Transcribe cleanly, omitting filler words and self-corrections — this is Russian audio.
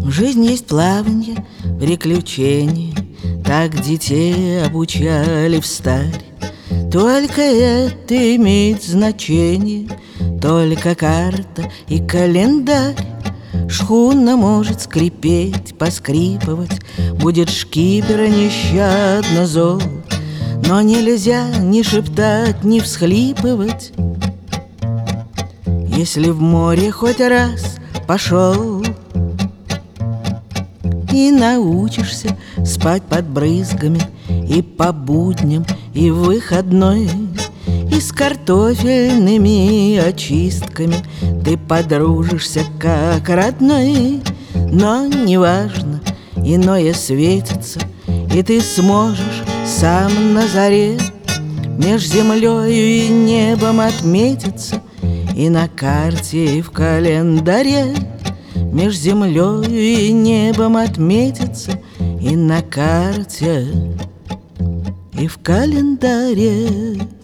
Жизнь есть плаванье, приключения, так детей обучали встарь. Только это имеет значение, только карта и календарь. Шхуна может скрипеть, поскрипывать, будет шкипера нещадно зол, но нельзя ни шептать, ни всхлипывать, если в море хоть раз пошел. И научишься спать под брызгами и по будням, и в выходной, и с картофельными очистками ты подружишься как родной. Но неважно, иное светится, и ты сможешь сам на заре меж землею и небом отметиться, и на карте, и в календаре. Меж землею и небом отметиться, и на карте, и в календаре.